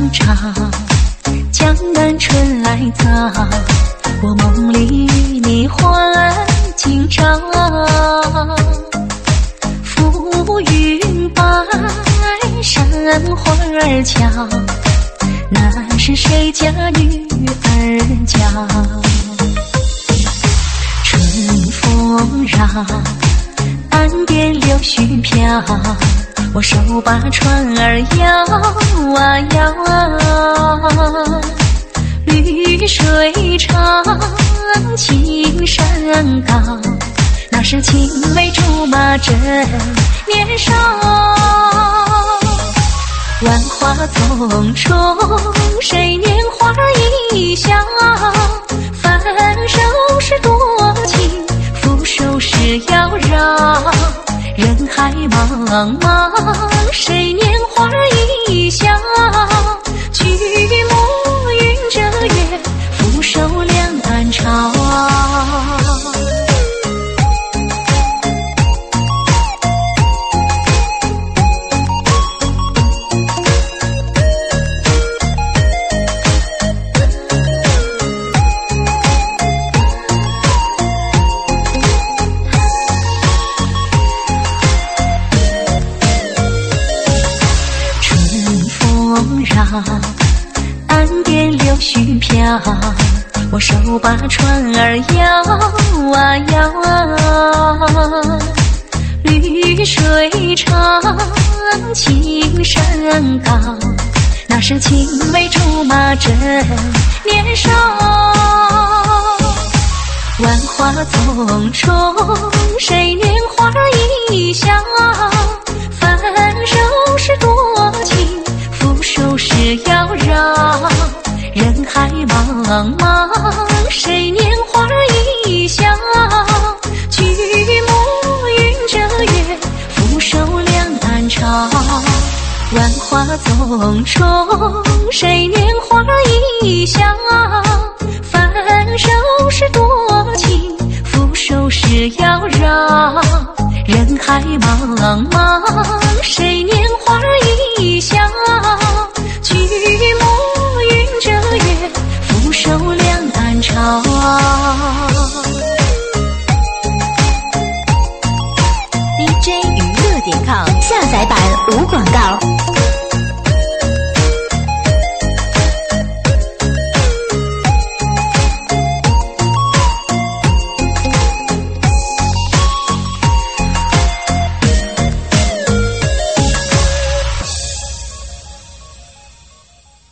长，江南春来早，我梦里你还今朝。浮云白，山花儿俏，那是谁家女儿娇？春风绕，岸边柳絮飘，我手把船儿摇啊摇啊，绿水长，青山高，那是青梅竹马真年少。万花丛中，谁年华一笑？翻手是多情，覆手是妖娆。人海茫茫，谁年华一笑？举目云遮月，俯首两岸潮。岸边柳絮飘，我手把船儿摇啊摇啊，绿水长，青山高，那是青梅竹马真年少。万花丛中，谁年华一笑？翻手是多情，覆手是妖娆。人海茫茫，谁年华一笑？举目云遮月，俯首两岸潮。万花丛中，谁年华一笑？翻手是多情，覆手是妖娆。人海茫茫，谁年华一笑？举目云遮月，俯首两岸潮。 DJ 娱乐.com下载版无广告。